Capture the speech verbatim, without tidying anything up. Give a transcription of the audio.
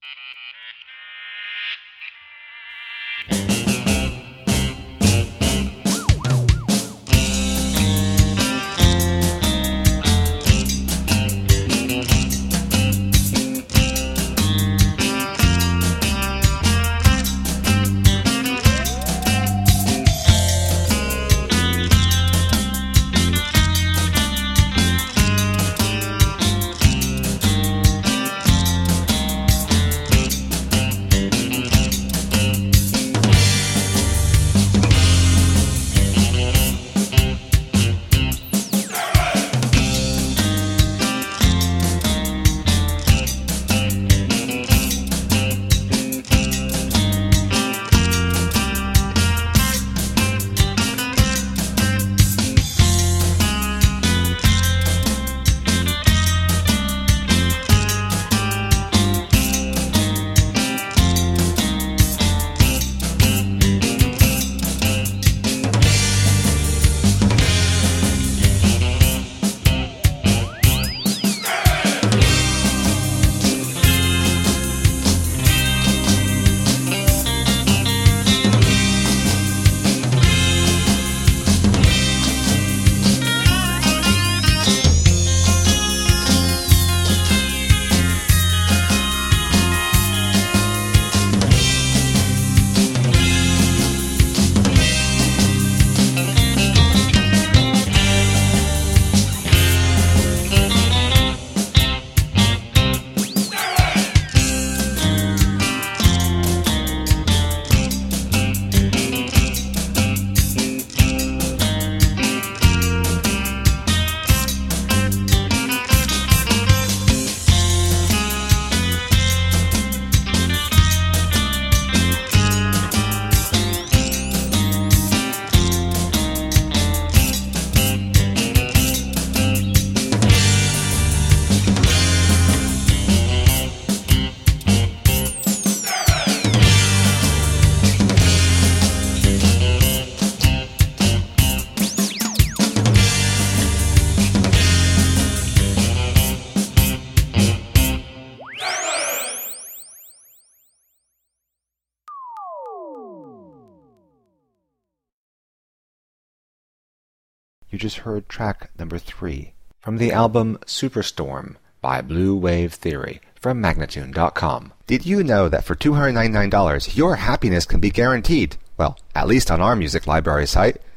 You just heard track number three from the album Superstorm by Blue Wave Theory from Magnatune dot com. Did you know that for two hundred ninety-nine dollars your happiness can be guaranteed? Well, at least on our music library site.